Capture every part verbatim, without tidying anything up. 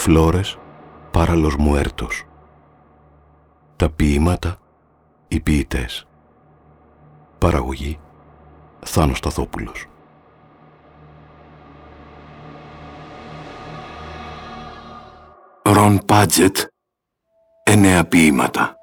Flores para los muertos. Τα ποίηματα, οι ποιητές. Παραγωγή Θάνος Σταθόπουλος. Ρον Πάτζετ, εννέα ποίηματα.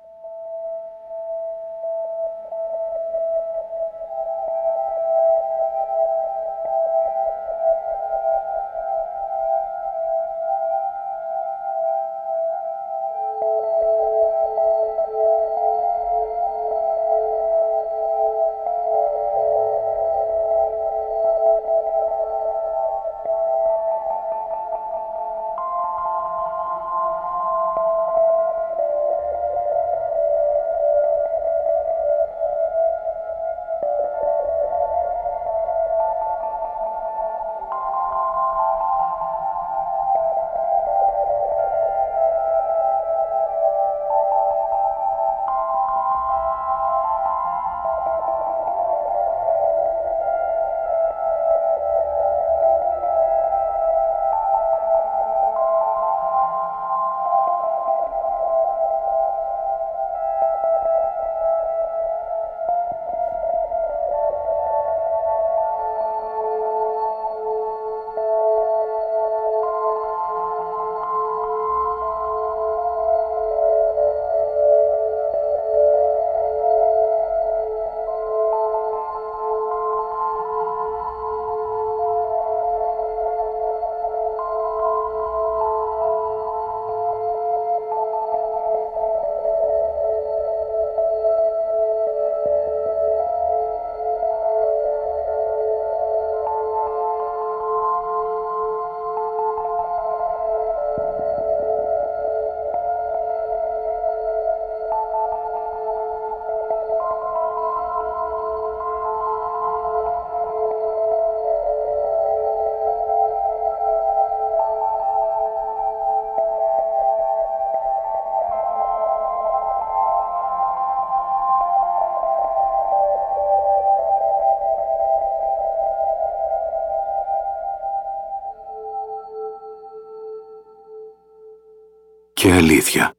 Και αλήθεια.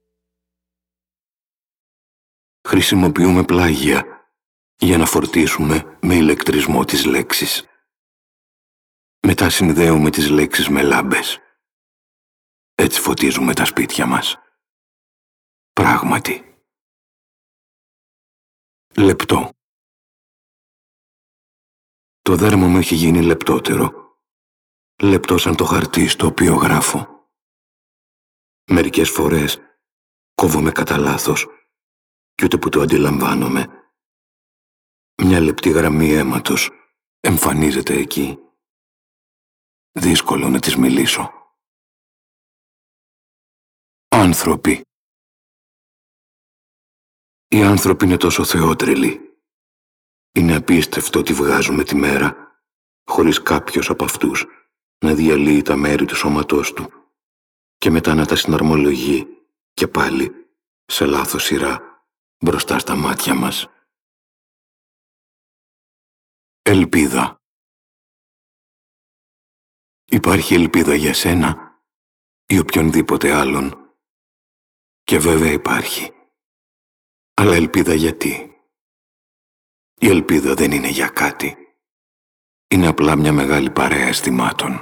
Χρησιμοποιούμε πλάγια για να φορτίσουμε με ηλεκτρισμό τις λέξεις. Μετά συνδέουμε τις λέξεις με λάμπες. Έτσι φωτίζουμε τα σπίτια μας. Πράγματι. Λεπτό. Το δέρμα μου έχει γίνει λεπτότερο. Λεπτό σαν το χαρτί στο οποίο γράφω. Μερικές φορές κόβομαι κατά λάθος κι ούτε που το αντιλαμβάνομαι. Μια λεπτή γραμμή αίματος εμφανίζεται εκεί. Δύσκολο να της μιλήσω. Άνθρωποι. Οι άνθρωποι είναι τόσο θεότρελοι. Είναι απίστευτο ότι βγάζουμε τη μέρα χωρίς κάποιος από αυτούς να διαλύει τα μέρη του σώματός του και μετά να τα συναρμολογεί και πάλι σε λάθος σειρά μπροστά στα μάτια μας. Ελπίδα. Υπάρχει ελπίδα για σένα ή οποιονδήποτε άλλον. Και βέβαια υπάρχει. Αλλά ελπίδα γιατί? Η ελπίδα δεν είναι για κάτι. Είναι απλά μια μεγάλη παρέα αισθημάτων.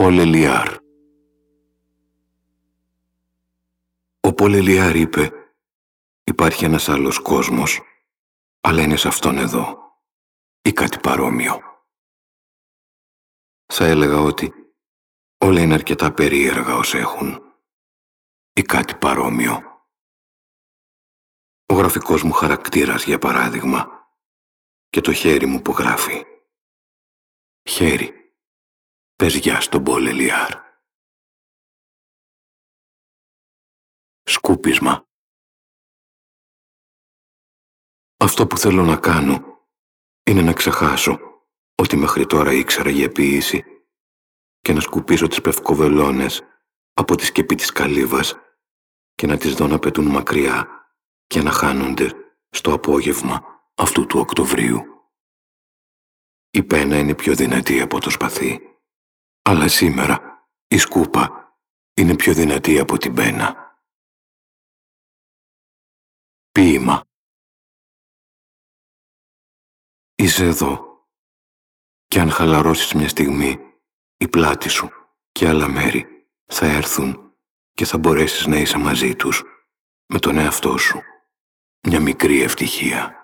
Πολ Ελιάρ. Ο Πολ Ελιάρ είπε «Υπάρχει ένας άλλος κόσμος, αλλά είναι σε αυτόν εδώ» ή κάτι παρόμοιο. Θα έλεγα ότι όλα είναι αρκετά περίεργα ως έχουν ή κάτι παρόμοιο. Ο γραφικός μου χαρακτήρας, για παράδειγμα, και το χέρι μου που γράφει. Χέρι, πες γεια στον Πολ Ελιάρ. Σκούπισμα. Αυτό που θέλω να κάνω είναι να ξεχάσω ότι μέχρι τώρα ήξερα για ποίηση και να σκουπίσω τις πευκοβελώνες από τη σκεπή της καλύβας και να τις δω να πετούν μακριά και να χάνονται στο απόγευμα αυτού του Οκτωβρίου. Η πένα είναι πιο δυνατή από το σπαθί, αλλά σήμερα η σκούπα είναι πιο δυνατή από την πένα. Ποίημα. Είσαι εδώ και αν χαλαρώσεις μια στιγμή, η πλάτη σου και άλλα μέρη θα έρθουν και θα μπορέσεις να είσαι μαζί τους με τον εαυτό σου. Μια μικρή ευτυχία.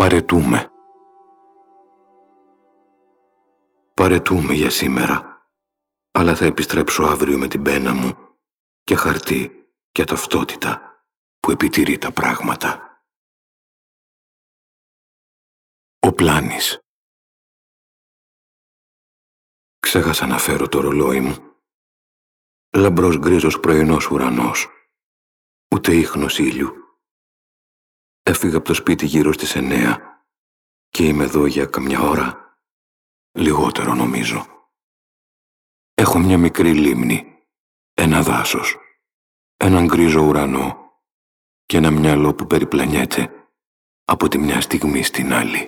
Παρετούμε. Παρετούμε για σήμερα, αλλά θα επιστρέψω αύριο με την πένα μου και χαρτί και ταυτότητα που επιτηρεί τα πράγματα. Ο Πλάνης. Ξέχασα να φέρω το ρολόι μου. Λαμπρός γκρίζος πρωινός ουρανός. Ούτε ίχνος ήλιου. Έφυγα από το σπίτι γύρω στις εννέα και είμαι εδώ για καμιά ώρα, λιγότερο νομίζω. Έχω μια μικρή λίμνη, ένα δάσος, έναν γκρίζο ουρανό και ένα μυαλό που περιπλανιέται από τη μια στιγμή στην άλλη.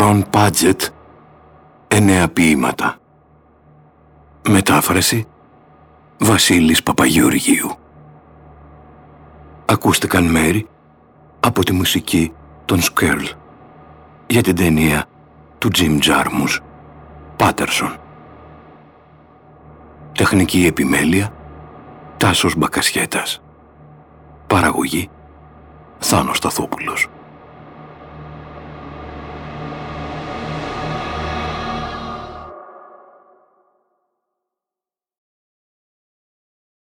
Ρον Πάτζετ, εννέα ποίηματα. Μετάφραση Βασίλης Παπαγεωργίου. Ακούστηκαν μέρη από τη μουσική των Σκέρλ για την ταινία του Τζιμ Τζάρμους, Πάτερσον. Τεχνική επιμέλεια Τάσος Μπακασιέτας. Παραγωγή Θάνος Σταθόπουλος.